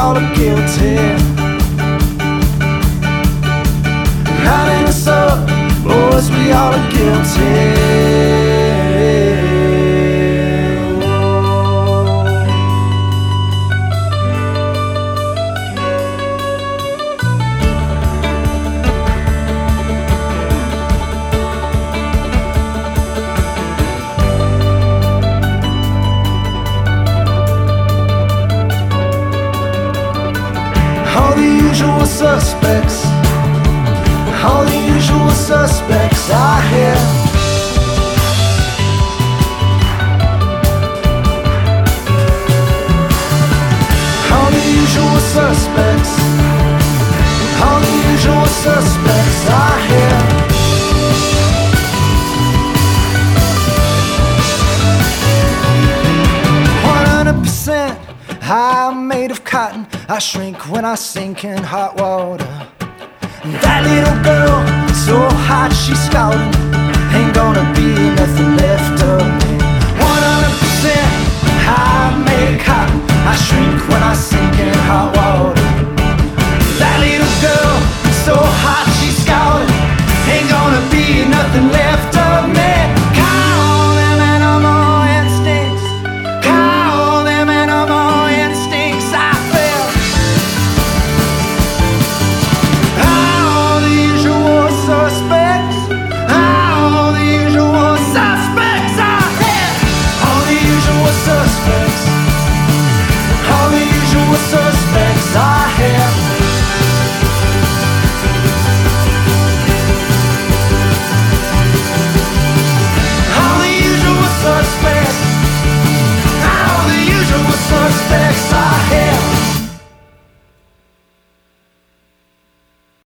all are guilty. Lining us up, boys, we all are guilty. All the usual suspects, all the usual suspects are here. All the usual suspects, all the usual suspects are here. 100%, I'm made of cotton. I shrink when I sink in hot water. That little girl, so hot she's scalding. Ain't gonna be nothing left of me. 100%, I'm made of cotton. I shrink when I sink in hot water.